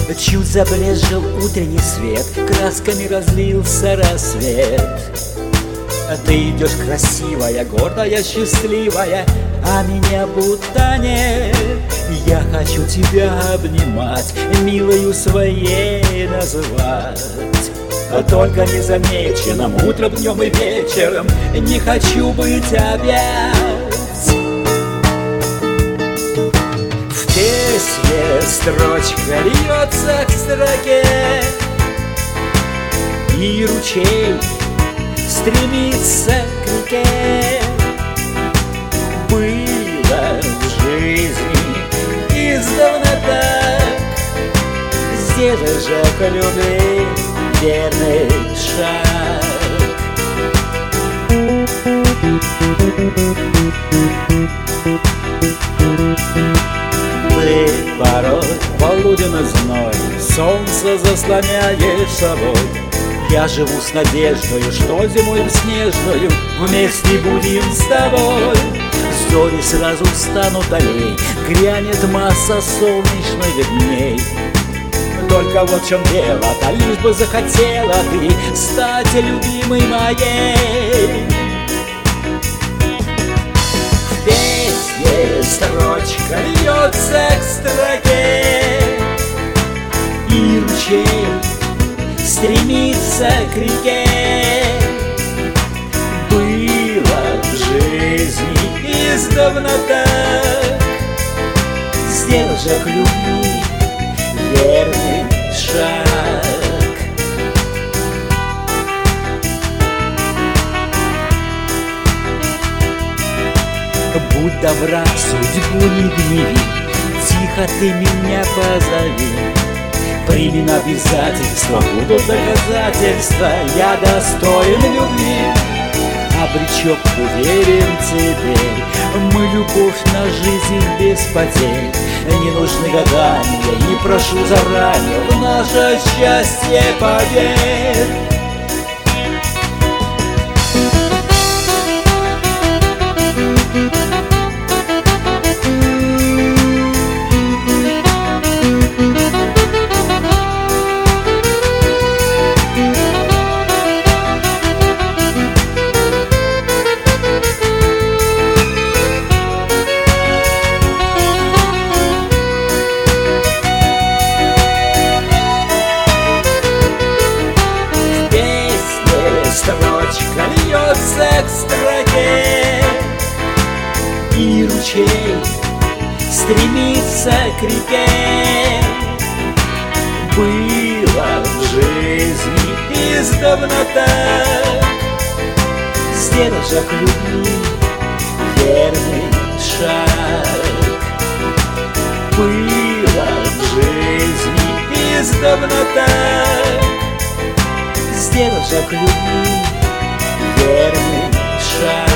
Чуть забрезжил утренний свет, красками разлился рассвет. Ты идешь красивая, гордая, счастливая, а меня будто нет. Я хочу тебя обнимать, милою своей называть. Только незамеченным утром, днем и вечером не хочу быть опять. В песне строчка льется к строке, и ручей стремится к реке. Было в жизни издавна так, сделай же к любви верный шаг. Ты порой полуденный зной, солнце заслоняешь собой. Я живу с надеждою, что зимою снежною вместе будем с тобой. Зори сразу станут далей, грянет масса солнечных дней. Только вот в чем дело, да лишь бы захотела ты стать любимой моей. В песне строчка льется к строке, и ручей стремится к реке. Было в жизни издавна так, сделай же к любви верный шаг. Будь добра, судьбу не гневи, тихо ты меня позови. Примем обязательства, будут доказательства, я достоин любви. Обречен, уверен теперь, мы любовь на жизнь без потерь. Не нужны гадания, не прошу заранее, в наше счастье поверь. Строчка льется к строке, и ручей стремится к реке. Было в жизни издавна так, сделай же к любви верный шаг. Было в жизни издавна так, сделай же к любви верный шаг.